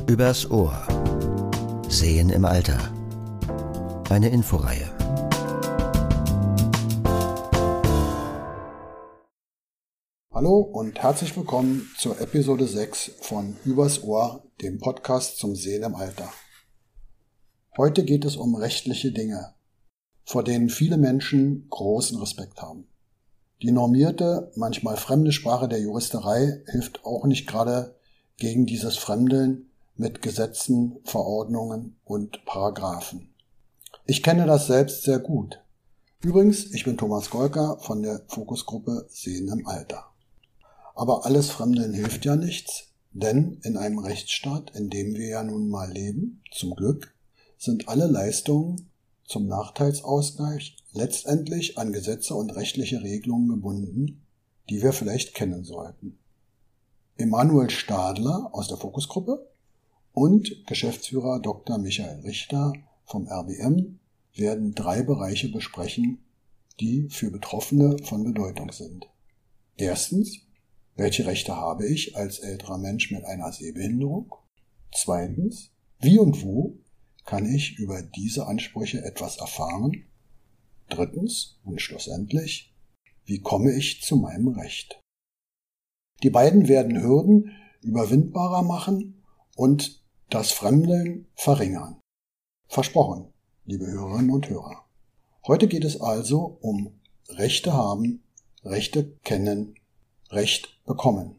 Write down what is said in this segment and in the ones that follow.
Übers Ohr. Sehen im Alter. Eine Inforeihe. Hallo und herzlich willkommen zur Episode 6 von Übers Ohr, dem Podcast zum Sehen im Alter. Heute geht es um rechtliche Dinge, vor denen viele Menschen großen Respekt haben. Die normierte, manchmal fremde Sprache der Juristerei hilft auch nicht gerade gegen dieses Fremdeln mit Gesetzen, Verordnungen und Paragraphen. Ich kenne das selbst sehr gut. Übrigens, ich bin Thomas Golker von der Fokusgruppe Sehen im Alter. Aber alles Fremdeln hilft ja nichts, denn in einem Rechtsstaat, in dem wir ja nun mal leben, zum Glück, sind alle Leistungen zum Nachteilsausgleich letztendlich an Gesetze und rechtliche Regelungen gebunden, die wir vielleicht kennen sollten. Emanuel Stadler aus der Fokusgruppe und Geschäftsführer Dr. Michael Richter vom RBM werden 3 Bereiche besprechen, die für Betroffene von Bedeutung sind. Erstens, welche Rechte habe ich als älterer Mensch mit einer Sehbehinderung? Zweitens, wie und wo kann ich über diese Ansprüche etwas erfahren? Drittens und schlussendlich, wie komme ich zu meinem Recht? Die beiden werden Hürden überwindbarer machen und das Fremdeln verringern. Versprochen, liebe Hörerinnen und Hörer. Heute geht es also um Rechte haben, Rechte kennen, Recht bekommen.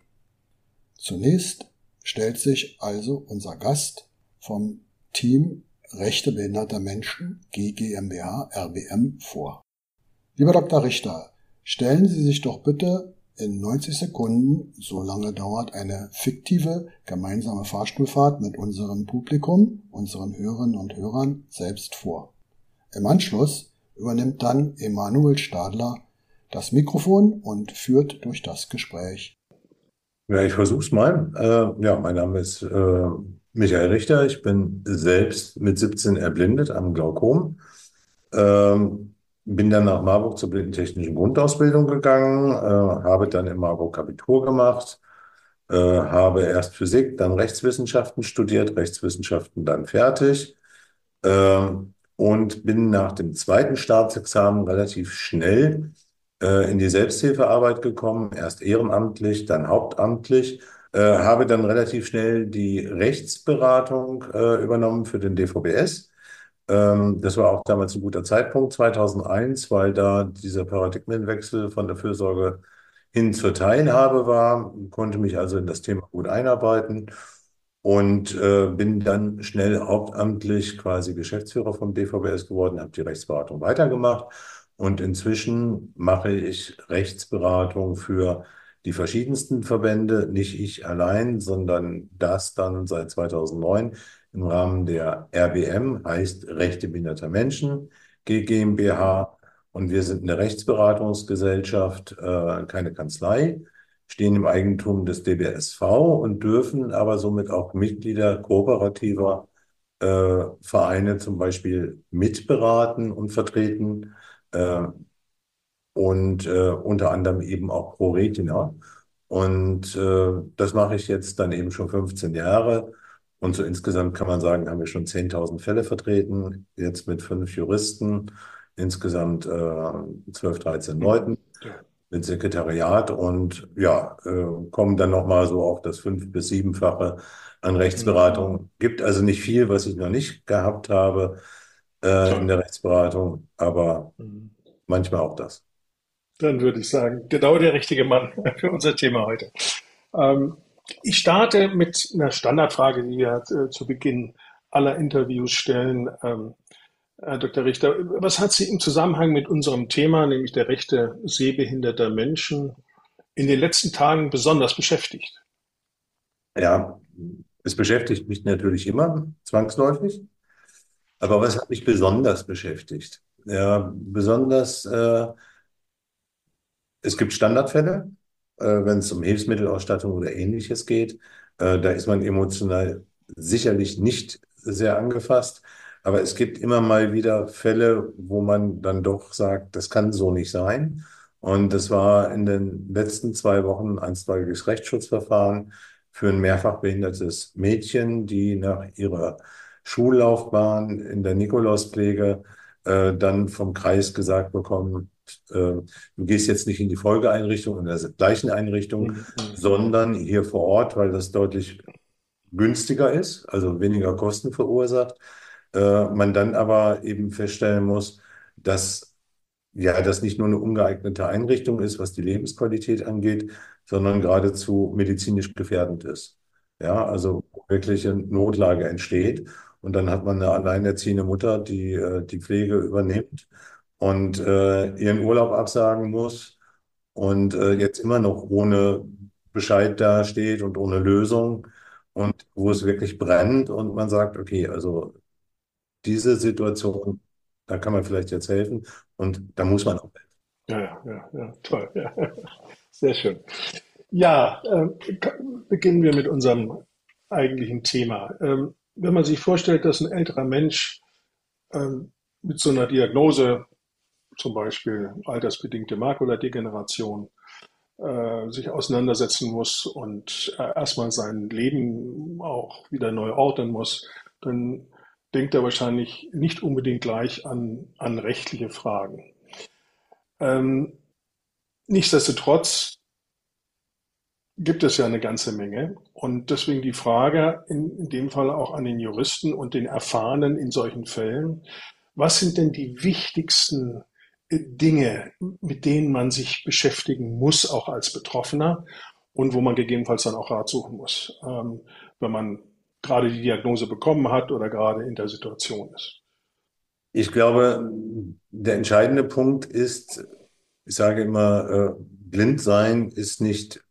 Zunächst stellt sich also unser Gast vom Team Rechte behinderter Menschen GmbH RBM vor. Lieber Dr. Richter, stellen Sie sich doch bitte in 90 Sekunden, so lange dauert eine fiktive gemeinsame Fahrstuhlfahrt mit unserem Publikum, unseren Hörerinnen und Hörern, selbst vor. Im Anschluss übernimmt dann Emanuel Stadler das Mikrofon und führt durch das Gespräch. Ja, ich versuch's mal. Mein Name ist Michael Richter. Ich bin selbst mit 17 erblindet am Glaukom. Bin dann nach Marburg zur blindentechnischen Grundausbildung gegangen, habe dann in Marburg Abitur gemacht, habe erst Physik, dann Rechtswissenschaften studiert, Rechtswissenschaften dann fertig, und bin nach dem zweiten Staatsexamen relativ schnell in die Selbsthilfearbeit gekommen, erst ehrenamtlich, dann hauptamtlich, habe dann relativ schnell die Rechtsberatung übernommen für den DVBS. Das war auch damals ein guter Zeitpunkt, 2001, weil da dieser Paradigmenwechsel von der Fürsorge hin zur Teilhabe war, konnte mich also in das Thema gut einarbeiten und bin dann schnell hauptamtlich quasi Geschäftsführer vom DVBS geworden, habe die Rechtsberatung weitergemacht. Und inzwischen mache ich Rechtsberatung für die verschiedensten Verbände, nicht ich allein, sondern das dann seit 2009 im Rahmen der RBM, heißt Rechte behinderter Menschen GmbH. Und wir sind eine Rechtsberatungsgesellschaft, keine Kanzlei, stehen im Eigentum des DBSV und dürfen aber somit auch Mitglieder kooperativer Vereine zum Beispiel mitberaten und vertreten. Unter anderem eben auch Pro Retina. Und das mache ich jetzt dann eben schon 15 Jahre. Und so insgesamt kann man sagen, haben wir schon 10.000 Fälle vertreten, jetzt mit 5 Juristen, insgesamt 12, 13 Leuten mit Sekretariat und ja, kommen dann nochmal so auf das 5- bis 7-fache an Rechtsberatung. Gibt also nicht viel, was ich noch nicht gehabt habe in der Rechtsberatung, aber manchmal auch das. Dann würde ich sagen, genau der richtige Mann für unser Thema heute. Ich starte mit einer Standardfrage, die wir zu Beginn aller Interviews stellen. Herr Dr. Richter, was hat Sie im Zusammenhang mit unserem Thema, nämlich der Rechte sehbehinderter Menschen, in den letzten Tagen besonders beschäftigt? Ja, es beschäftigt mich natürlich immer, zwangsläufig. Aber was hat mich besonders beschäftigt? Ja, besonders, es gibt Standardfälle, wenn es um Hilfsmittelausstattung oder Ähnliches geht. Da ist man emotional sicherlich nicht sehr angefasst. Aber es gibt immer mal wieder Fälle, wo man dann doch sagt, das kann so nicht sein. Und das war in den letzten 2 Wochen ein einstweiliges Rechtsschutzverfahren für ein mehrfach behindertes Mädchen, die nach ihrer Schullaufbahn in der Nikolauspflege dann vom Kreis gesagt bekommen, du gehst jetzt nicht in die Folgeeinrichtung, in der gleichen Einrichtung, Mhm. sondern hier vor Ort, weil das deutlich günstiger ist, also weniger Kosten verursacht. Man dann aber eben feststellen muss, dass ja, das nicht nur eine ungeeignete Einrichtung ist, was die Lebensqualität angeht, sondern geradezu medizinisch gefährdend ist. Ja, also wo wirkliche Notlage entsteht. Und dann hat man eine alleinerziehende Mutter, die die Pflege übernimmt und ihren Urlaub absagen muss und jetzt immer noch ohne Bescheid dasteht und ohne Lösung und wo es wirklich brennt und man sagt, okay, also diese Situation, da kann man vielleicht jetzt helfen und da muss man auch helfen. Ja, ja, ja, ja, toll. Ja. Sehr schön. Ja, beginnen wir mit unserem eigentlichen Thema. Wenn man sich vorstellt, dass ein älterer Mensch mit so einer Diagnose, zum Beispiel altersbedingte Makuladegeneration, sich auseinandersetzen muss und erstmal sein Leben auch wieder neu ordnen muss, dann denkt er wahrscheinlich nicht unbedingt gleich an rechtliche Fragen. Ähm, Nichtsdestotrotz gibt es ja eine ganze Menge. Und deswegen die Frage in dem Fall auch an den Juristen und den Erfahrenen in solchen Fällen: Was sind denn die wichtigsten Dinge, mit denen man sich beschäftigen muss, auch als Betroffener, und wo man gegebenenfalls dann auch Rat suchen muss, wenn man gerade die Diagnose bekommen hat oder gerade in der Situation ist? Ich glaube, der entscheidende Punkt ist, ich sage immer, blind sein ist nicht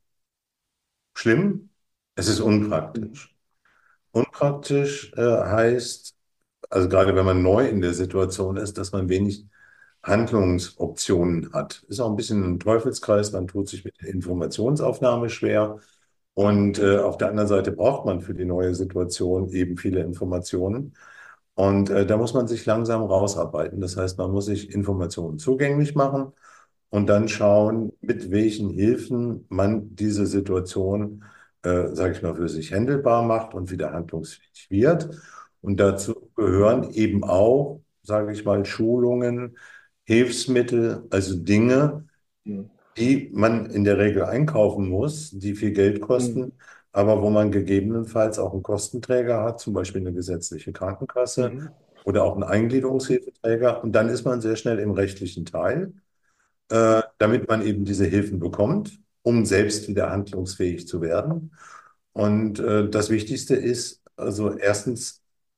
schlimm, es ist unpraktisch. Unpraktisch heißt, also gerade wenn man neu in der Situation ist, dass man wenig Handlungsoptionen hat. Ist auch ein bisschen ein Teufelskreis, man tut sich mit der Informationsaufnahme schwer und auf der anderen Seite braucht man für die neue Situation eben viele Informationen. Und da muss man sich langsam rausarbeiten. Das heißt, man muss sich Informationen zugänglich machen und dann schauen, mit welchen Hilfen man diese Situation, sage ich mal, für sich handelbar macht und wieder handlungsfähig wird. Und dazu gehören eben auch, sage ich mal, Schulungen, Hilfsmittel, also Dinge, Mhm. die man in der Regel einkaufen muss, die viel Geld Mhm. kosten, aber wo man gegebenenfalls auch einen Kostenträger hat, zum Beispiel eine gesetzliche Krankenkasse Mhm. oder auch einen Eingliederungshilfeträger. Und dann ist man sehr schnell im rechtlichen Teil, damit man eben diese Hilfen bekommt, um selbst wieder handlungsfähig zu werden. Und das Wichtigste ist also erstens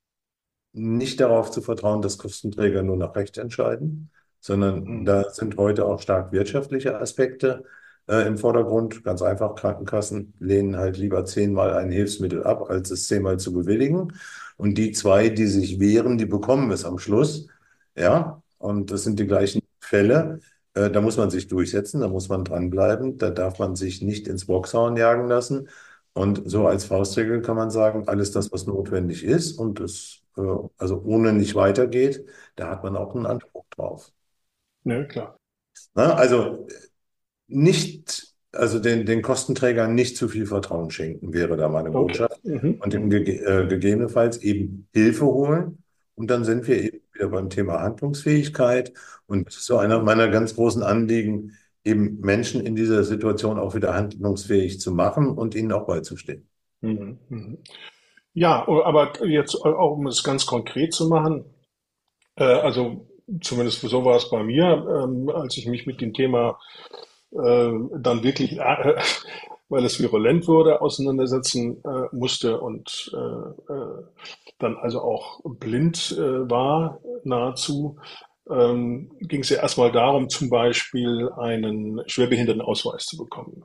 nicht darauf zu vertrauen, dass Kostenträger nur nach Recht entscheiden, sondern Mhm. da sind heute auch stark wirtschaftliche Aspekte im Vordergrund. Ganz einfach, Krankenkassen lehnen halt lieber 10-mal ein Hilfsmittel ab, als es 10-mal zu bewilligen. Und die zwei, die sich wehren, die bekommen es am Schluss. Ja, und das sind die gleichen Fälle. Da muss man sich durchsetzen, da muss man dranbleiben, da darf man sich nicht ins Boxhorn jagen lassen. Und so als Faustregel kann man sagen, alles das, was notwendig ist und es also ohne nicht weitergeht, da hat man auch einen Anspruch drauf. Ja, klar. Na, also nicht, also den Kostenträgern nicht zu viel Vertrauen schenken, wäre da meine Okay. Botschaft. Mhm. Und Mhm. gegebenenfalls eben Hilfe holen. Und dann sind wir eben wieder beim Thema Handlungsfähigkeit. Und das ist so einer meiner ganz großen Anliegen, eben Menschen in dieser Situation auch wieder handlungsfähig zu machen und ihnen auch beizustehen. Mhm. Mhm. Ja, aber jetzt auch, um es ganz konkret zu machen, also zumindest so war es bei mir, als ich mich mit dem Thema dann wirklich, weil es virulent wurde, auseinandersetzen musste und dann also auch blind war nahezu, ging es ja erstmal darum, zum Beispiel einen Schwerbehindertenausweis zu bekommen.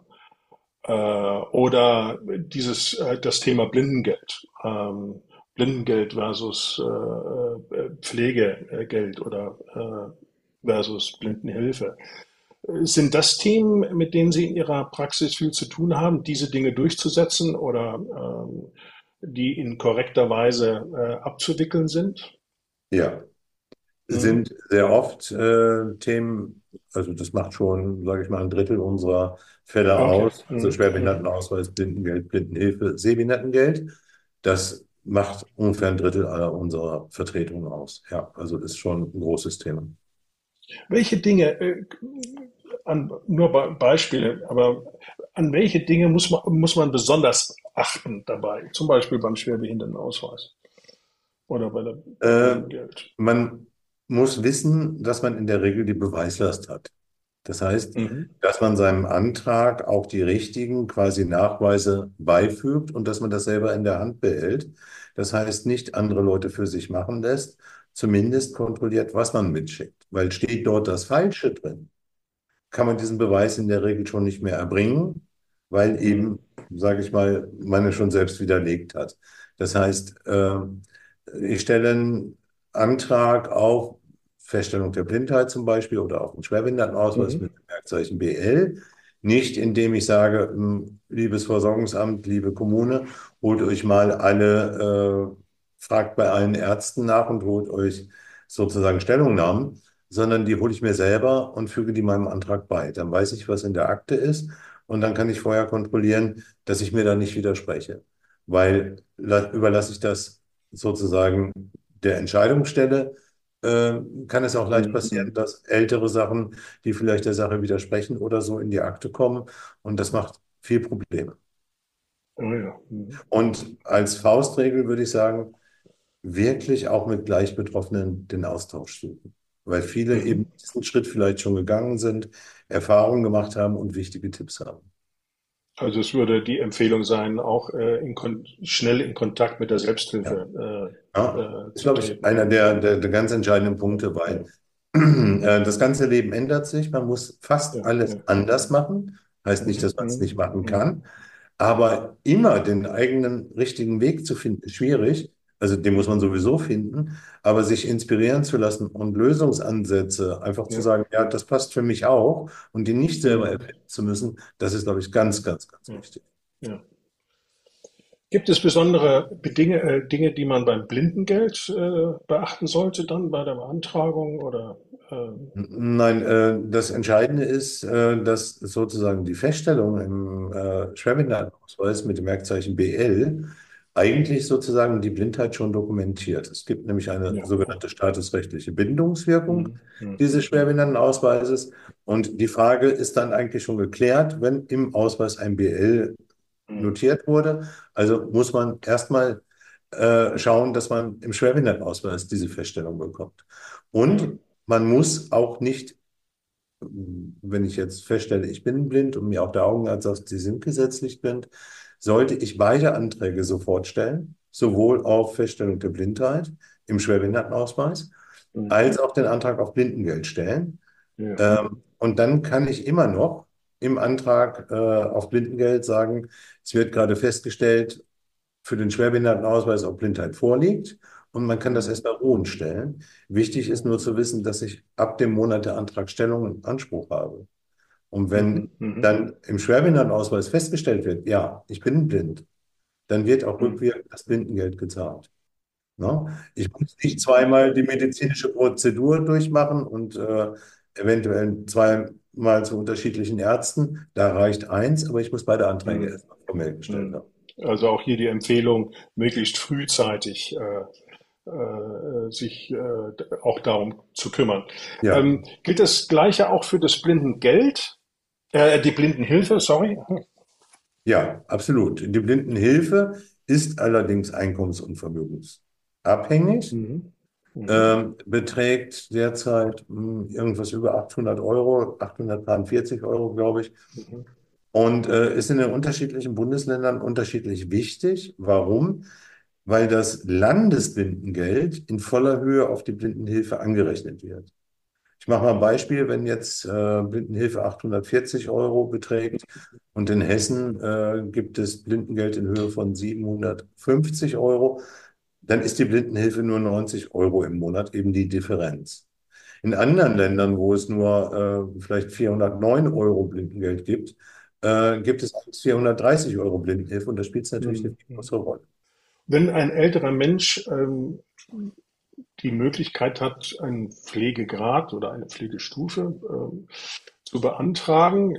Oder das Thema Blindengeld. Blindengeld versus Pflegegeld oder versus Blindenhilfe. Sind das Themen, mit denen Sie in Ihrer Praxis viel zu tun haben, diese Dinge durchzusetzen oder die in korrekter Weise abzuwickeln sind? Ja, Mhm. sind sehr oft Themen, Also das macht schon, sage ich mal, ein Drittel unserer Fälle Okay. aus. Also Schwerbehindertenausweis, Blindengeld, Blindenhilfe, Sehbehindertengeld. Das macht ungefähr ein Drittel aller unserer Vertretungen aus. Ja, also ist schon ein großes Thema. Welche Dinge, nur Beispiele, aber an welche Dinge muss man besonders achten dabei? Zum Beispiel beim Schwerbehindertenausweis oder beim Äh, Blindengeld. Man muss wissen, dass man in der Regel die Beweislast hat. Das heißt, Mhm. dass man seinem Antrag auch die richtigen quasi Nachweise beifügt und dass man das selber in der Hand behält. Das heißt, nicht andere Leute für sich machen lässt, zumindest kontrolliert, was man mitschickt. Weil steht dort das Falsche drin, kann man diesen Beweis in der Regel schon nicht mehr erbringen, weil Mhm. eben, sage ich mal, man es schon selbst widerlegt hat. Das heißt, ich stelle einen Antrag auf Feststellung der Blindheit zum Beispiel oder auf einen Schwerbehindertenausweis Mhm. mit dem Merkzeichen BL, nicht indem ich sage, liebes Versorgungsamt, liebe Kommune, holt euch mal alle, fragt bei allen Ärzten nach und holt euch sozusagen Stellungnahmen, sondern die hole ich mir selber und füge die meinem Antrag bei. Dann weiß ich, was in der Akte ist und dann kann ich vorher kontrollieren, dass ich mir da nicht widerspreche. Weil überlasse ich das sozusagen der Entscheidungsstelle, kann es auch leicht Mhm. passieren, dass ältere Sachen, die vielleicht der Sache widersprechen oder so, in die Akte kommen und das macht viel Probleme. Oh ja. Mhm. Und als Faustregel würde ich sagen, wirklich auch mit Gleichbetroffenen den Austausch suchen, weil viele Mhm. eben diesen Schritt vielleicht schon gegangen sind, Erfahrungen gemacht haben und wichtige Tipps haben. Also es würde die Empfehlung sein, auch schnell in Kontakt mit der Ja. Selbsthilfe Ja, ist, zu glaube ich, treten. einer der ganz entscheidenden Punkte, weil das ganze Leben ändert sich. Man muss fast Ja, alles ja. anders machen. Heißt nicht, Mhm. dass man es nicht Mhm. machen Mhm. kann. Aber immer den eigenen richtigen Weg zu finden, ist schwierig. Also den muss man sowieso finden. Aber sich inspirieren zu lassen und Lösungsansätze einfach zu Ja. sagen, ja, das passt für mich auch und die nicht selber Mhm. erfinden zu müssen, das ist, glaube ich, ganz, ganz, ganz Ja. wichtig. Ja. Gibt es besondere Dinge, die man beim Blindengeld beachten sollte dann bei der Beantragung oder Nein, das Entscheidende ist, dass sozusagen die Feststellung im Schwerbehindertenausweis mit dem Merkzeichen BL eigentlich sozusagen die Blindheit schon dokumentiert. Es gibt nämlich eine ja. sogenannte statusrechtliche Bindungswirkung Mhm. Mhm. dieses Schwerbehindertenausweises. Und die Frage ist dann eigentlich schon geklärt, wenn im Ausweis ein BL Mhm. notiert wurde. Also muss man erstmal schauen, dass man im Schwerbehindertenausweis diese Feststellung bekommt. Ja. Und man muss auch nicht, wenn ich jetzt feststelle, ich bin blind und mir auch der Augenarzt sagt, Sie sind gesetzlich blind, sollte ich beide Anträge sofort stellen, sowohl auf Feststellung der Blindheit im Schwerbehindertenausweis Mhm. als auch den Antrag auf Blindengeld stellen. Ja. Und dann kann ich immer noch im Antrag auf Blindengeld sagen, es wird gerade festgestellt, für den Schwerbehindertenausweis, ob Blindheit vorliegt. Und man kann das Mhm. erstmal ruhen stellen. Wichtig ist nur zu wissen, dass ich ab dem Monat der Antragstellung einen Anspruch habe. Und wenn Mhm. Mhm. dann im Schwerbehindertenausweis festgestellt wird, ja, ich bin blind, dann wird auch Mhm. rückwirkend das Blindengeld gezahlt. Ne? Ich muss nicht zweimal die medizinische Prozedur durchmachen und eventuell zweimal zu unterschiedlichen Ärzten. Da reicht eins, aber ich muss beide Anträge Mhm. erstmal formell gestellt Mhm. haben. Also auch hier die Empfehlung, möglichst frühzeitig sich auch darum zu kümmern. Ja. Gilt das Gleiche auch für das Blindengeld? Die Blindenhilfe, sorry. Ja, absolut. Die Blindenhilfe ist allerdings einkommens- und vermögensabhängig, Mhm. Mhm. beträgt derzeit irgendwas über 800 Euro, 843 Euro, glaube ich, Mhm. und ist in den unterschiedlichen Bundesländern unterschiedlich wichtig. Warum? Weil das Landesblindengeld in voller Höhe auf die Blindenhilfe angerechnet wird. Ich mache mal ein Beispiel, wenn jetzt Blindenhilfe 840 Euro beträgt und in Hessen gibt es Blindengeld in Höhe von 750 Euro, dann ist die Blindenhilfe nur 90 Euro im Monat, eben die Differenz. In anderen Ländern, wo es nur vielleicht 409 Euro Blindengeld gibt, gibt es 430 Euro Blindenhilfe und da spielt es natürlich eine Mhm. viel größere Rolle. Wenn ein älterer Mensch die Möglichkeit hat, einen Pflegegrad oder eine Pflegestufe zu beantragen.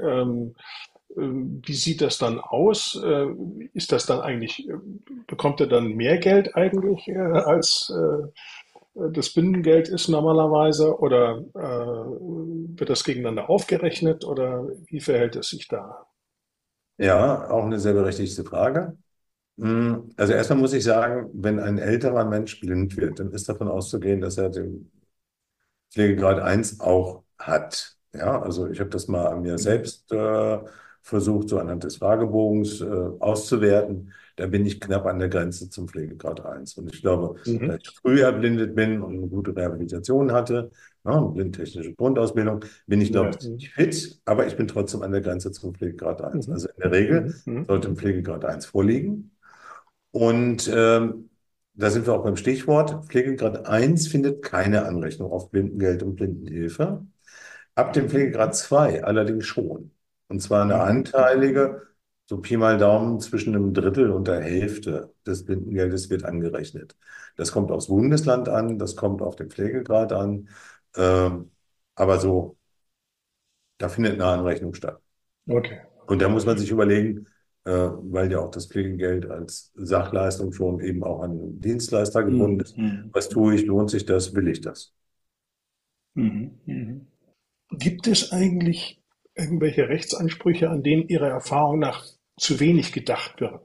Wie sieht das dann aus? Ist das dann eigentlich, bekommt er dann mehr Geld eigentlich als das Bindengeld ist normalerweise oder wird das gegeneinander aufgerechnet oder wie verhält es sich da? Ja, auch eine sehr berechtigte Frage. Also erstmal muss ich sagen, wenn ein älterer Mensch blind wird, dann ist davon auszugehen, dass er den Pflegegrad 1 auch hat. Ja, also ich habe das mal an mir Mhm. selbst versucht, so anhand des Fragebogens auszuwerten. Da bin ich knapp an der Grenze zum Pflegegrad 1. Und ich glaube, da Mhm. ich früh erblindet bin und eine gute Rehabilitation hatte, ja, eine blindtechnische Grundausbildung, bin ich, glaube Ja. ich, ziemlich fit, aber ich bin trotzdem an der Grenze zum Pflegegrad 1. Mhm. Also in der Regel Mhm. Mhm. sollte ein Pflegegrad 1 vorliegen. Und da sind wir auch beim Stichwort. Pflegegrad 1 findet keine Anrechnung auf Blindengeld und Blindenhilfe. Ab dem Pflegegrad 2 allerdings schon. Und zwar eine Mhm. anteilige, so Pi mal Daumen, zwischen einem Drittel und der Hälfte des Blindengeldes wird angerechnet. Das kommt aufs Bundesland an, das kommt auf den Pflegegrad an. Ähm, aber so, da findet eine Anrechnung statt. Okay. Und da muss man sich überlegen, weil ja auch das Pflegegeld als Sachleistung schon eben auch an den Dienstleister gebunden Mhm. ist. Mhm. Was tue ich? Lohnt sich das? Will ich das? Mhm. Mhm. Gibt es eigentlich irgendwelche Rechtsansprüche, an denen Ihrer Erfahrung nach zu wenig gedacht wird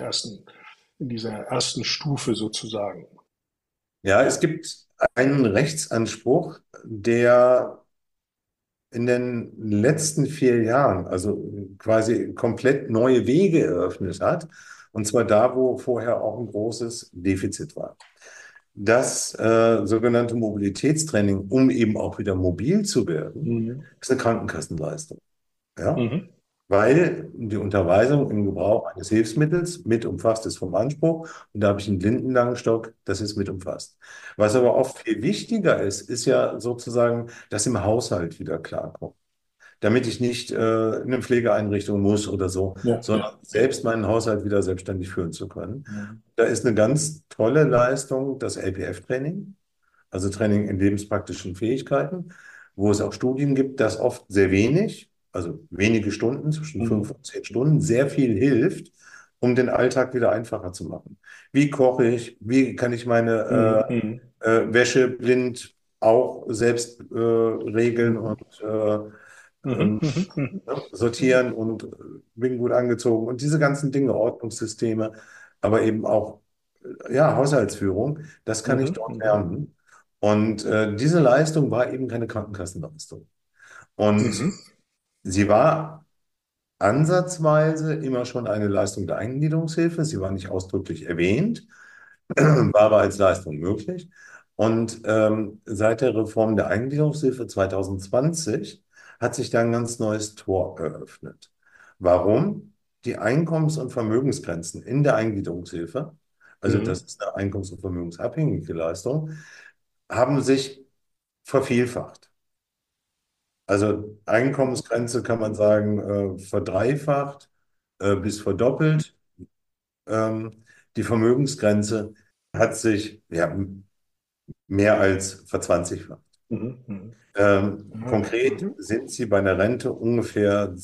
in dieser ersten Stufe sozusagen? Ja, es gibt einen Rechtsanspruch, der in den letzten 4 Jahren, also quasi komplett neue Wege eröffnet hat. Und zwar da, wo vorher auch ein großes Defizit war. Das sogenannte Mobilitätstraining, um eben auch wieder mobil zu werden, Mhm. ist eine Krankenkassenleistung. Ja? Mhm. Weil die Unterweisung im Gebrauch eines Hilfsmittels mit umfasst ist vom Anspruch. Und da habe ich einen Blindenlangstock, das ist mit umfasst. Was aber oft viel wichtiger ist, ist ja sozusagen, dass im Haushalt wieder klarkommt. Damit ich nicht in eine Pflegeeinrichtung muss oder so, Ja, sondern ja. selbst meinen Haushalt wieder selbstständig führen zu können. Mhm. Da ist eine ganz tolle Leistung das LPF-Training, also Training in lebenspraktischen Fähigkeiten, wo es auch Studien gibt, dass oft sehr wenig, also wenige Stunden, zwischen Mhm. 5 und 10 Stunden, sehr viel hilft, um den Alltag wieder einfacher zu machen. Wie koche ich? Wie kann ich meine Mhm. Wäsche blind auch selbst regeln Mhm. und Mhm. ähm, Mhm. Mhm. ne, sortieren und bin gut angezogen und diese ganzen Dinge, Ordnungssysteme, aber eben auch ja, Haushaltsführung, das kann ich Mhm. dort Mhm. lernen. Und diese Leistung war eben keine Krankenkassenleistung. Und Mhm. sie war ansatzweise immer schon eine Leistung der Eingliederungshilfe. Sie war nicht ausdrücklich erwähnt, war aber als Leistung möglich. Und seit der Reform der Eingliederungshilfe 2020 hat sich da ein ganz neues Tor eröffnet. Warum? Die Einkommens- und Vermögensgrenzen in der Eingliederungshilfe, also das Mhm. ist eine einkommens- und vermögensabhängige Leistung, haben sich vervielfacht. Also Einkommensgrenze kann man sagen, verdreifacht bis verdoppelt. Die Vermögensgrenze hat sich ja, mehr als verzwanzigfacht. Mhm. Mhm. Ah, Konkret mhm. sind sie bei einer Rente ungefähr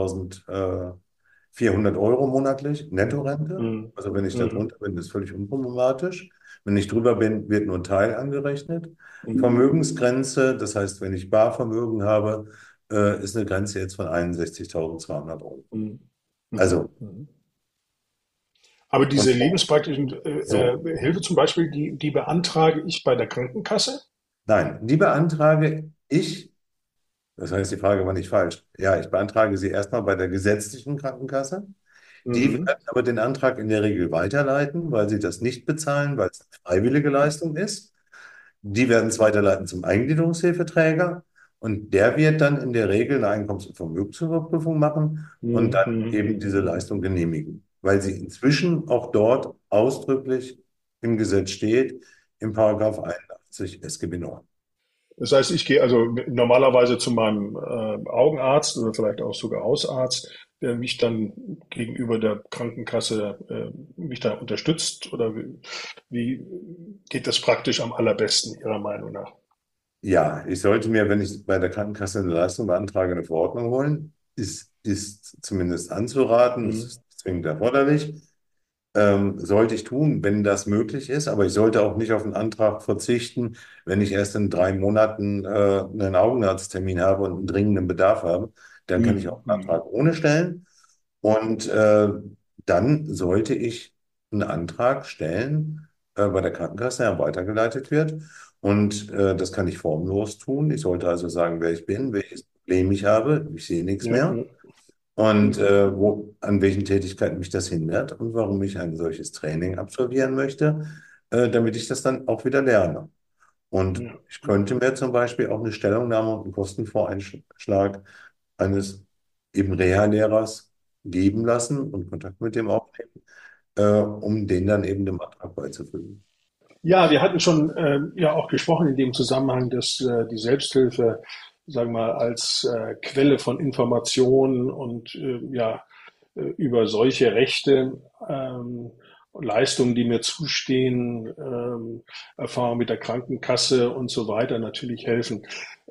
2.400 € monatlich, Nettorente. Mhm. Also wenn ich da Mhm. drunter bin, ist völlig unproblematisch. Wenn ich drüber bin, wird nur ein Teil angerechnet. Mhm. Vermögensgrenze, das heißt, wenn ich Barvermögen habe, ist eine Grenze jetzt von 61.200 €. Mhm. Mhm. Also, Mhm. Aber und diese lebenspraktischen so, Hilfe zum Beispiel, die beantrage ich bei der Krankenkasse. nein, die beantrage ich. Das heißt, die Frage war nicht falsch. Ja, ich beantrage sie erstmal bei der gesetzlichen Krankenkasse. Die Mhm. werden aber den Antrag in der Regel weiterleiten, weil sie das nicht bezahlen, weil es eine freiwillige Leistung ist. Die werden es weiterleiten zum Eingliederungshilfeträger und der wird dann in der Regel eine Einkommens- und Vermögensüberprüfung machen und Mhm. dann Mhm. eben diese Leistung genehmigen, weil sie inzwischen auch dort ausdrücklich im Gesetz steht, im Paragraph 81 SGB IX. Das heißt, ich gehe also normalerweise zu meinem Augenarzt oder vielleicht auch sogar Hausarzt der mich dann gegenüber der Krankenkasse mich da unterstützt? Oder wie geht das praktisch am allerbesten Ihrer Meinung nach? Ja, ich sollte mir, wenn ich bei der Krankenkasse eine Leistung beantrage, eine Verordnung holen. Ist zumindest anzuraten, ist Mhm. nicht zwingend erforderlich. Sollte ich tun, wenn das möglich ist, aber ich sollte auch nicht auf einen Antrag verzichten, wenn ich erst in 3 Monaten einen Augenarzttermin habe und einen dringenden Bedarf habe. Dann kann ich auch einen Mhm. Antrag ohne stellen. Und dann sollte ich einen Antrag stellen bei der Krankenkasse, der weitergeleitet wird. Und das kann ich formlos tun. Ich sollte also sagen, wer ich bin, welches Problem ich habe. Ich sehe nichts Ja, mehr. ja. Und an welchen Tätigkeiten mich das hindert und warum ich ein solches Training absolvieren möchte, damit ich das dann auch wieder lerne. Und Ja. ich könnte mir zum Beispiel auch eine Stellungnahme und einen Kostenvoranschlag eines eben Reha-Lehrers geben lassen und Kontakt mit dem aufnehmen, um den dann eben dem Antrag beizufügen. Ja, wir hatten schon ja auch gesprochen in dem Zusammenhang, dass die Selbsthilfe, sagen wir mal, als Quelle von Informationen und ja über solche Rechte, Leistungen, die mir zustehen, Erfahrung mit der Krankenkasse und so weiter natürlich helfen.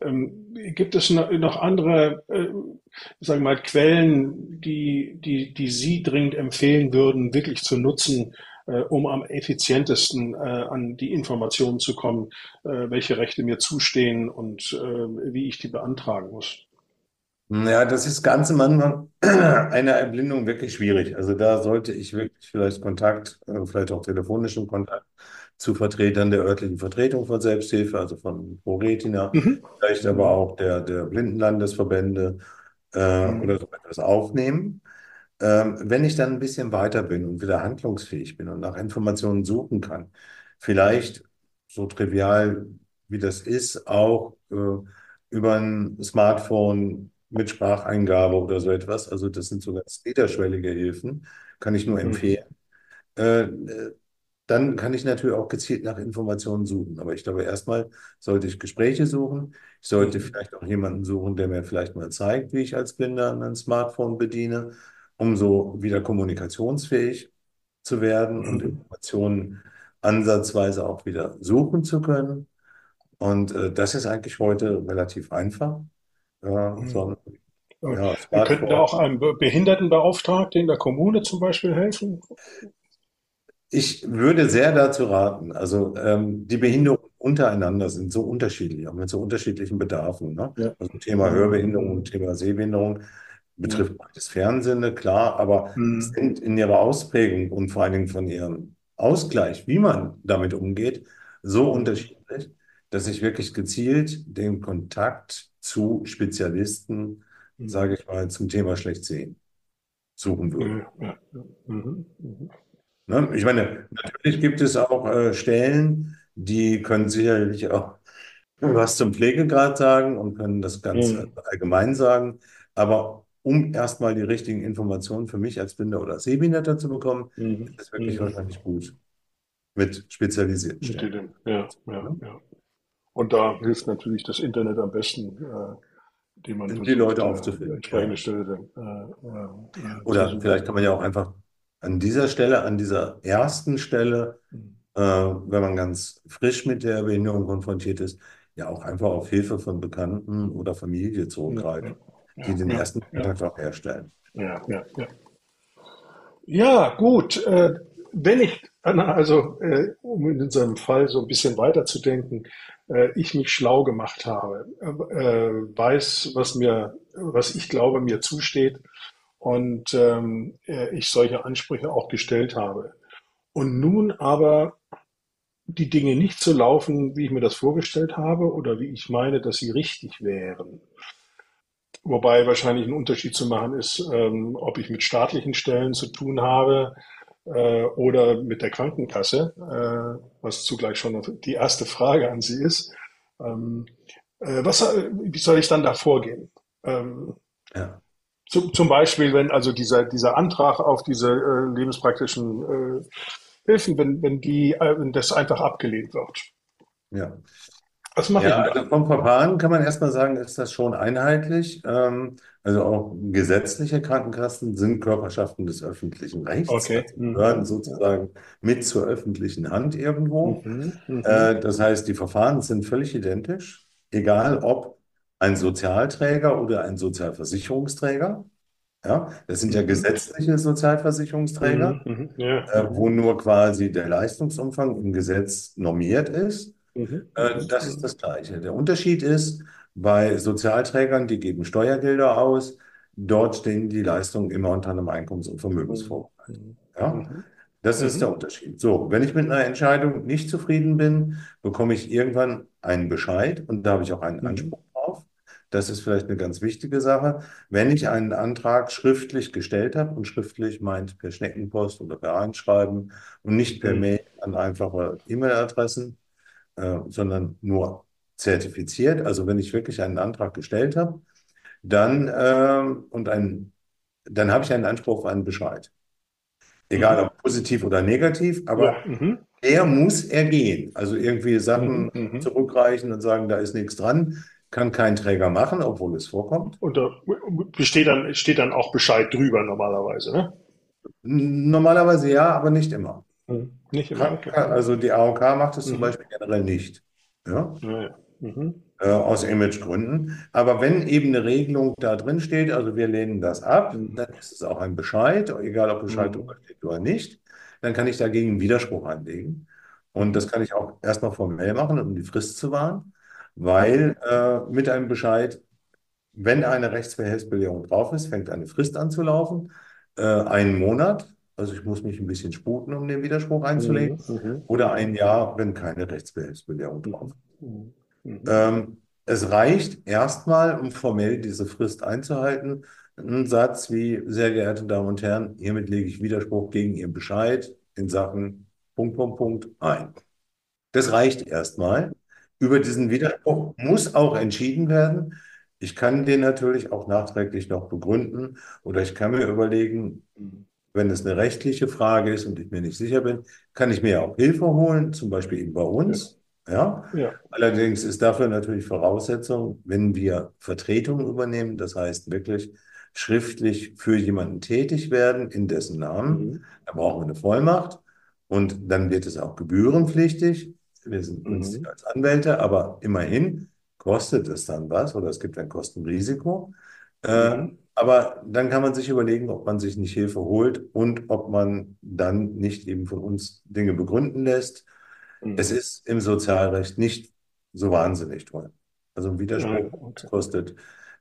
Gibt es noch andere, sagen wir mal, Quellen, die Sie dringend empfehlen würden, wirklich zu nutzen, um am effizientesten an die Informationen zu kommen, welche Rechte mir zustehen und wie ich die beantragen muss? Ja, das ist ganz am Anfang einer Erblindung wirklich schwierig. Also da sollte ich wirklich vielleicht Kontakt, vielleicht auch telefonischen Kontakt zu Vertretern der örtlichen Vertretung von Selbsthilfe, also von ProRetina, Mhm. vielleicht aber Mhm. auch der Blindenlandesverbände oder Mhm. so etwas aufnehmen. Wenn ich dann ein bisschen weiter bin und wieder handlungsfähig bin und nach Informationen suchen kann, vielleicht so trivial wie das ist, auch über ein Smartphone mit Spracheingabe oder so etwas. Also das sind so ganz niederschwellige Hilfen, kann ich nur Mhm. empfehlen. Dann kann ich natürlich auch gezielt nach Informationen suchen. Aber ich glaube, erstmal sollte ich Gespräche suchen. Ich sollte Mhm. vielleicht auch jemanden suchen, der mir vielleicht mal zeigt, wie ich als Blinder ein Smartphone bediene, um so wieder kommunikationsfähig zu werden und Mhm. Informationen ansatzweise auch wieder suchen zu können. Und das ist eigentlich heute relativ einfach. So Mhm. ein ja, Wir könnten da Smartphone. auch einem Behindertenbeauftragten in der Kommune zum Beispiel helfen. Ich würde sehr dazu raten, also die Mhm. Behinderungen untereinander sind so unterschiedlich, auch mit so unterschiedlichen Bedarfen. Ne? Ja. Also Thema Mhm. Hörbehinderung und Mhm. Thema Sehbehinderung Ja. betrifft beides Fernsinne, klar, aber Mhm. sind in ihrer Ausprägung und vor allen Dingen von ihrem Ausgleich, wie man damit umgeht, so Mhm. unterschiedlich, dass ich wirklich gezielt den Kontakt zu Spezialisten, Mhm. sage ich mal, zum Thema Schlechtsehen suchen Ja. würde. Ja. Ja. Mhm. Mhm. Ne? Ich meine, natürlich gibt es auch Stellen, die können sicherlich auch was zum Pflegegrad sagen und können das ganz Mhm. allgemein sagen. Aber um erstmal die richtigen Informationen für mich als Blinder oder Sehbehinderter zu bekommen, Mhm. ist es wirklich Mhm. wahrscheinlich gut mit spezialisierten Mit Stellen. dem, ja, ja, Ne? ja. Und da hilft natürlich das Internet am besten, indem man Die Leute versucht, aufzufinden. entsprechende Ja. Stelle zu Oder vielleicht suchen. kann man ja auch einfach an dieser Stelle, an dieser ersten Stelle, Mhm. wenn man ganz frisch mit der Behinderung konfrontiert ist, ja auch einfach auf Hilfe von Bekannten oder Familie Ja, ja, zurückgreifen, die ja, den ja, ersten ja, Kontakt auch herstellen. ja, ja, ja. Ja, gut. Wenn ich, Anna, also um in unserem Fall so ein bisschen weiterzudenken, ich mich schlau gemacht habe, weiß, was ich glaube, mir zusteht und ich solche Ansprüche auch gestellt habe. Und nun aber die Dinge nicht so laufen, wie ich mir das vorgestellt habe oder wie ich meine, dass sie richtig wären. Wobei wahrscheinlich ein Unterschied zu machen ist, ob ich mit staatlichen Stellen zu tun habe oder mit der Krankenkasse, was zugleich schon die erste Frage an Sie ist. Ähm, wie soll ich dann da vorgehen? Ähm, Ja. zum Beispiel, wenn also dieser Antrag auf diese lebenspraktischen Hilfen, wenn das einfach abgelehnt wird. Ja. Was mache ich Ja, denn also da? vom Verfahren kann man erstmal sagen, ist das schon einheitlich. Also auch gesetzliche Krankenkassen sind Körperschaften des öffentlichen Rechts, Okay. also gehören Mhm. Ja. sozusagen mit zur öffentlichen Hand irgendwo. Mhm. Mhm. Das heißt, die Verfahren sind völlig identisch, egal ob ein Sozialträger oder ein Sozialversicherungsträger. Ja, das sind ja Mhm. gesetzliche Sozialversicherungsträger, Mhm. Mhm. Ja. wo Mhm. nur quasi der Leistungsumfang im Gesetz normiert ist. Mhm. Mhm. Das ist das Gleiche. Der Unterschied ist, bei Sozialträgern, die geben Steuergelder aus, dort stehen die Leistungen immer unter einem Einkommens- und Mhm. Vermögensvorbehalt. Mhm. Ja? Mhm. Das ist der Mhm. Unterschied. So, wenn ich mit einer Entscheidung nicht zufrieden bin, bekomme ich irgendwann einen Bescheid und da habe ich auch einen Mhm. Anspruch drauf. Das ist vielleicht eine ganz wichtige Sache. Wenn ich einen Antrag schriftlich gestellt habe und schriftlich meint per Schneckenpost oder per Einschreiben und nicht per Mhm. Mail an einfache E-Mail-Adressen, sondern nur zertifiziert. Also wenn ich wirklich einen Antrag gestellt habe, dann, dann habe ich einen Anspruch auf einen Bescheid. Egal Mhm. ob positiv oder negativ, Ja. aber Mhm. der muss ergehen. Also irgendwie Mhm. Sachen Mhm. zurückreichen und sagen, da ist nichts dran, kann kein Träger machen, obwohl es vorkommt. Und da steht dann auch Bescheid drüber normalerweise, ne? Normalerweise ja, aber nicht immer. Mhm. Nicht immer, okay. Also die AOK macht es zum Mhm. Beispiel generell nicht. Ja? Ja, ja. Mhm. Aus Imagegründen. Aber wenn eben eine Regelung da drin steht, also wir lehnen das ab, Mhm. dann ist es auch ein Bescheid, egal ob Bescheid drüber Mhm. steht oder nicht, dann kann ich dagegen einen Widerspruch einlegen. Und das Mhm. kann ich auch erstmal formell machen, um die Frist zu wahren, weil mit einem Bescheid, wenn eine Rechtsverhältnisbelehrung drauf ist, fängt eine Frist an zu laufen, einen Monat, also ich muss mich ein bisschen sputen, um den Widerspruch einzulegen, Mhm. Mhm. oder Mhm. ein Jahr, wenn keine Rechtsbehelfsbelehrung drauf Mhm. ist. Mhm. Mhm. Es reicht erstmal, um formell diese Frist einzuhalten, ein Satz wie, sehr geehrte Damen und Herren, hiermit lege ich Widerspruch gegen Ihren Bescheid in Sachen Punkt, Punkt, Punkt ein. Das reicht erstmal. Über diesen Widerspruch muss auch entschieden werden. Ich kann den natürlich auch nachträglich noch begründen oder ich kann mir überlegen, wenn es eine rechtliche Frage ist und ich mir nicht sicher bin, kann ich mir ja auch Hilfe holen, zum Beispiel eben bei Ja. uns. Ja. Ja. Allerdings ist dafür natürlich Voraussetzung, wenn wir Vertretung übernehmen, das heißt wirklich schriftlich für jemanden tätig werden, in dessen Namen, Mhm. da brauchen wir eine Vollmacht und dann wird es auch gebührenpflichtig. Wir sind Mhm. günstiger als Anwälte, aber immerhin kostet es dann was oder es gibt ein Kostenrisiko. Mhm. Aber dann kann man sich überlegen, ob man sich nicht Hilfe holt und ob man dann nicht eben von uns Dinge begründen lässt. Es Mhm. ist im Sozialrecht nicht so wahnsinnig teuer. Also ein Ah, ja, Widerspruch okay. kostet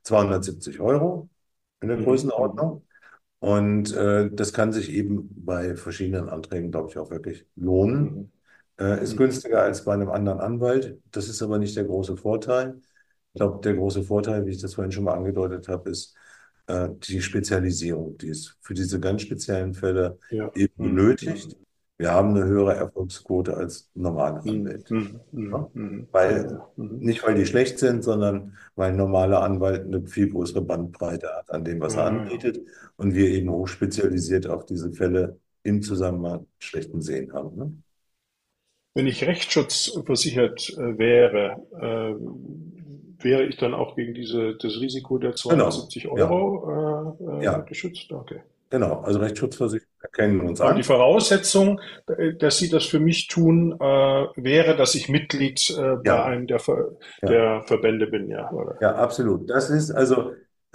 270 € in der Mhm. Mhm. Größenordnung. Und das kann sich eben bei verschiedenen Anträgen, glaube ich, auch wirklich lohnen. Mhm. Ist Mhm. günstiger als bei einem anderen Anwalt. Das ist aber nicht der große Vorteil. Ich glaube, der große Vorteil, wie ich das vorhin schon mal angedeutet habe, ist die Spezialisierung, die ist für diese ganz speziellen Fälle Ja. eben Mhm. benötigt. Wir haben eine höhere Erfolgsquote als normale Mhm. Anwälte. Mhm. Mhm. Ja? Mhm. Ja, Weil, ja. Mhm. nicht weil die schlecht sind, sondern weil ein normaler Anwalt eine viel größere Bandbreite hat an dem, was er Ja, ja. anbietet und wir eben hochspezialisiert auf diese Fälle im Zusammenhang mit schlechten Sehen haben. Ne? Wenn ich rechtsschutzversichert wäre, wäre ich dann auch gegen das Risiko der Genau, 270 ja, Euro ja, geschützt? Okay. genau. Also Rechtsschutzversicherungen erkennen uns Aber die an. Voraussetzung, dass Sie das für mich tun, wäre, dass ich Mitglied bei Ja, einem ja. der Verbände bin, ja, oder? Ja, absolut. Das ist also,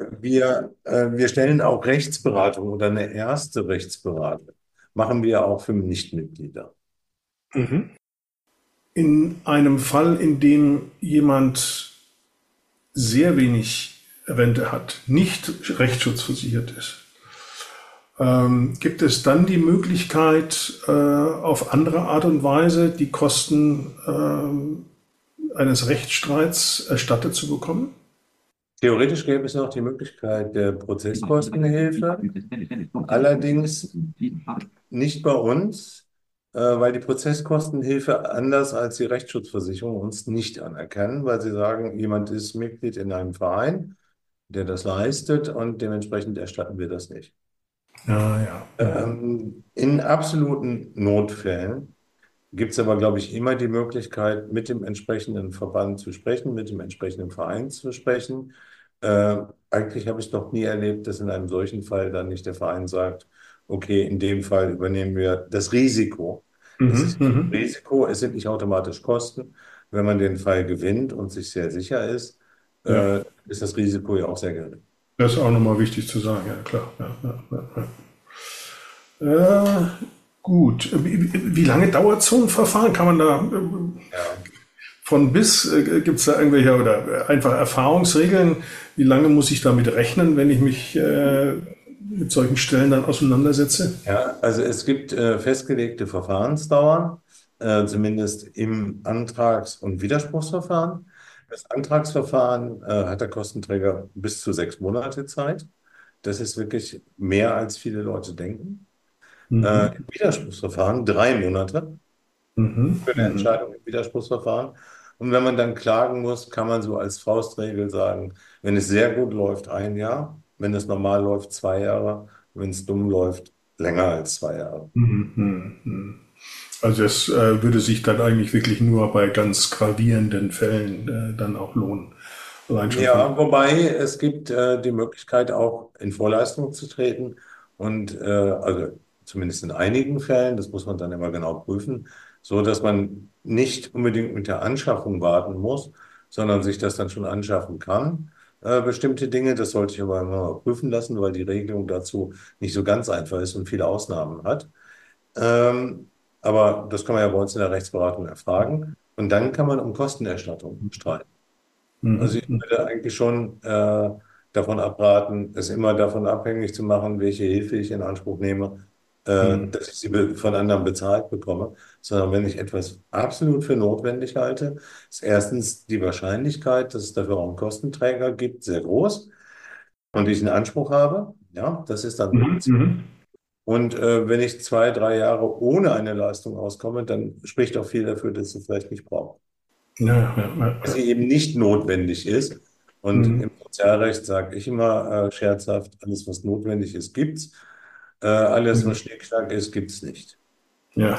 wir stellen auch Rechtsberatung oder eine erste Rechtsberatung. Machen wir auch für Nichtmitglieder. Mhm. In einem Fall, in dem jemand sehr wenig Rente hat, nicht rechtsschutzversichert ist, gibt es dann die Möglichkeit, auf andere Art und Weise die Kosten eines Rechtsstreits erstattet zu bekommen? Theoretisch gäbe es noch die Möglichkeit der Prozesskostenhilfe, allerdings nicht bei uns, weil die Prozesskostenhilfe anders als die Rechtsschutzversicherung uns nicht anerkennen, weil sie sagen, jemand ist Mitglied in einem Verein, der das leistet und dementsprechend erstatten wir das nicht. Ja, ja. Mhm. In absoluten Notfällen Gibt es aber, glaube ich, immer die Möglichkeit, mit dem entsprechenden Verband zu sprechen, mit dem entsprechenden Verein zu sprechen. Eigentlich habe ich noch nie erlebt, dass in einem solchen Fall dann nicht der Verein sagt, okay, in dem Fall übernehmen wir das Risiko. Es Mhm, ist mhm. Risiko, es sind nicht automatisch Kosten. Wenn man den Fall gewinnt und sich sehr sicher ist, Ja, ist das Risiko ja auch sehr gering. das ist auch nochmal wichtig zu sagen, ja klar. Gut. Wie lange dauert so ein Verfahren? Kann man da Ja. von bis, gibt es da irgendwelche oder einfach Erfahrungsregeln? Wie lange muss ich damit rechnen, wenn ich mich mit solchen Stellen dann auseinandersetze? Ja, also es gibt festgelegte Verfahrensdauern, zumindest im Antrags- und Widerspruchsverfahren. Das Antragsverfahren hat der Kostenträger bis zu 6 Monate Zeit. Das ist wirklich mehr, als viele Leute denken. Mhm. Im Widerspruchsverfahren 3 Monate Mhm. für eine Mhm. Entscheidung im Widerspruchsverfahren. Und wenn man dann klagen muss, kann man so als Faustregel sagen, wenn es sehr gut läuft, 1 Jahr, wenn es normal läuft, 2 Jahre, wenn es dumm läuft, länger als 2 Jahre. Also es würde sich dann eigentlich wirklich nur bei ganz gravierenden Fällen dann auch lohnen. Allein schon von. Ja, wobei es gibt die Möglichkeit auch in Vorleistung zu treten und also zumindest in einigen Fällen, das muss man dann immer genau prüfen, so dass man nicht unbedingt mit der Anschaffung warten muss, sondern sich das dann schon anschaffen kann. Bestimmte Dinge, das sollte ich aber immer prüfen lassen, weil die Regelung dazu nicht so ganz einfach ist und viele Ausnahmen hat. Aber das kann man ja bei uns in der Rechtsberatung erfragen und dann kann man um Kostenerstattung streiten. Also ich würde eigentlich schon davon abraten, es immer davon abhängig zu machen, welche Hilfe ich in Anspruch nehme, dass ich sie von anderen bezahlt bekomme, sondern wenn ich etwas absolut für notwendig halte, ist erstens die Wahrscheinlichkeit, dass es dafür auch einen Kostenträger gibt, sehr groß und ich einen Anspruch habe. Ja, das ist dann Mhm. Mhm. und wenn ich 2, 3 Jahre ohne eine Leistung auskomme, dann spricht auch viel dafür, dass ich sie vielleicht nicht brauche. Ja, ja, ja, Dass ja. sie eben nicht notwendig ist. Und Mhm. im Sozialrecht sage ich immer scherzhaft, alles, was notwendig ist, gibt's. Alles, was Schnickschnack ist, gibt's nicht. Ja.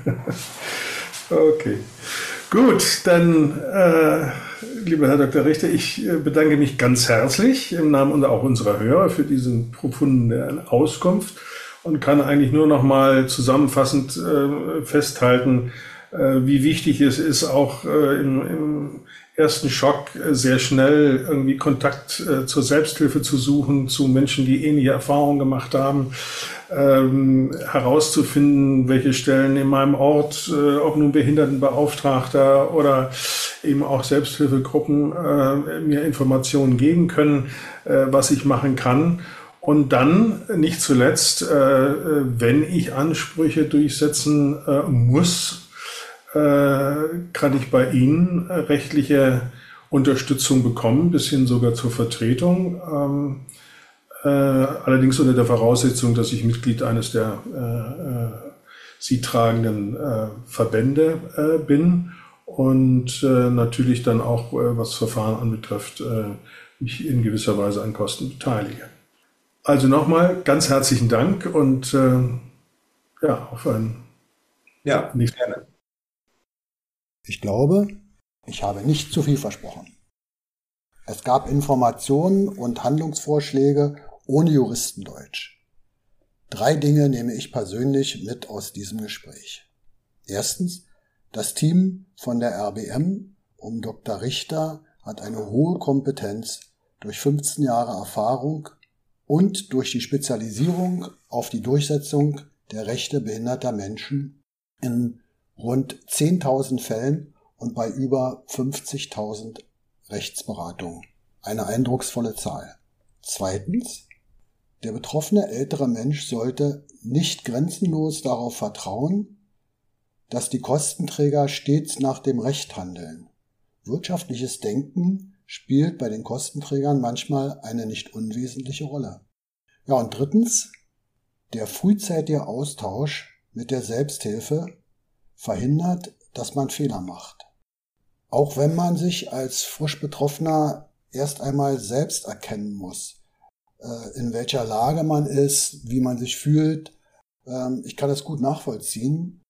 Okay. Gut, dann, lieber Herr Dr. Richter, ich bedanke mich ganz herzlich im Namen und auch unserer Hörer für diesen profunden Auskunft und kann eigentlich nur noch mal zusammenfassend festhalten, wie wichtig es ist, auch im ersten Schock sehr schnell irgendwie Kontakt zur Selbsthilfe zu suchen, zu Menschen, die ähnliche Erfahrungen gemacht haben, herauszufinden, welche Stellen in meinem Ort, ob nun Behindertenbeauftragter oder eben auch Selbsthilfegruppen mir Informationen geben können, was ich machen kann. Und dann, nicht zuletzt, wenn ich Ansprüche durchsetzen muss, kann ich bei Ihnen rechtliche Unterstützung bekommen, bis hin sogar zur Vertretung. Allerdings unter der Voraussetzung, dass ich Mitglied eines der sie tragenden Verbände bin und natürlich dann auch, was Verfahren anbetrifft, mich in gewisser Weise an Kosten beteilige. Also nochmal ganz herzlichen Dank und ja, auf ein Ja, nächstes. gerne. Ich glaube, ich habe nicht zu viel versprochen. Es gab Informationen und Handlungsvorschläge ohne Juristendeutsch. 3 Dinge nehme ich persönlich mit aus diesem Gespräch. Erstens, das Team von der RBM um Dr. Richter hat eine hohe Kompetenz durch 15 Jahre Erfahrung und durch die Spezialisierung auf die Durchsetzung der Rechte behinderter Menschen in rund 10.000 Fällen und bei über 50.000 Rechtsberatungen. Eine eindrucksvolle Zahl. Zweitens, der betroffene ältere Mensch sollte nicht grenzenlos darauf vertrauen, dass die Kostenträger stets nach dem Recht handeln. Wirtschaftliches Denken spielt bei den Kostenträgern manchmal eine nicht unwesentliche Rolle. Ja, und drittens, der frühzeitige Austausch mit der Selbsthilfe verhindert, dass man Fehler macht. Auch wenn man sich als frisch Betroffener erst einmal selbst erkennen muss, in welcher Lage man ist, wie man sich fühlt. Ich kann das gut nachvollziehen.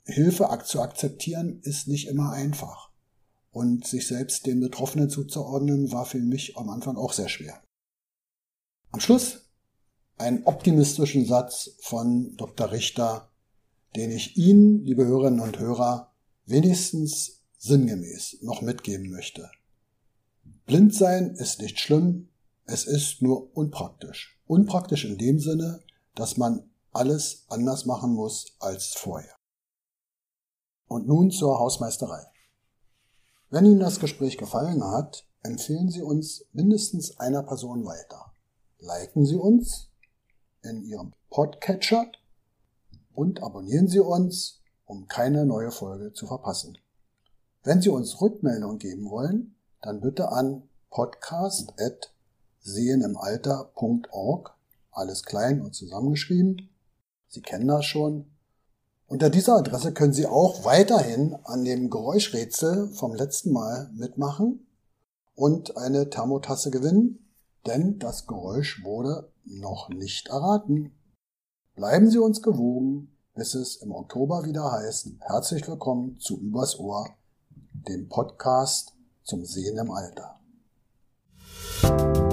Hilfe zu akzeptieren ist nicht immer einfach. Und sich selbst den Betroffenen zuzuordnen, war für mich am Anfang auch sehr schwer. Am Schluss einen optimistischen Satz von Dr. Richter, den ich Ihnen, liebe Hörerinnen und Hörer, wenigstens sinngemäß noch mitgeben möchte. Blind sein ist nicht schlimm, es ist nur unpraktisch. Unpraktisch in dem Sinne, dass man alles anders machen muss als vorher. Und nun zur Hausmeisterei. Wenn Ihnen das Gespräch gefallen hat, empfehlen Sie uns mindestens einer Person weiter. Liken Sie uns in Ihrem Podcatcher und abonnieren Sie uns, um keine neue Folge zu verpassen. Wenn Sie uns Rückmeldung geben wollen, dann bitte an podcast@sehenimalter.org, alles klein und zusammengeschrieben. Sie kennen das schon. Unter dieser Adresse können Sie auch weiterhin an dem Geräuschrätsel vom letzten Mal mitmachen und eine Thermotasse gewinnen, denn das Geräusch wurde noch nicht erraten. Bleiben Sie uns gewogen, bis es im Oktober wieder heißt: Herzlich willkommen zu Übers Ohr, dem Podcast zum Sehen im Alter.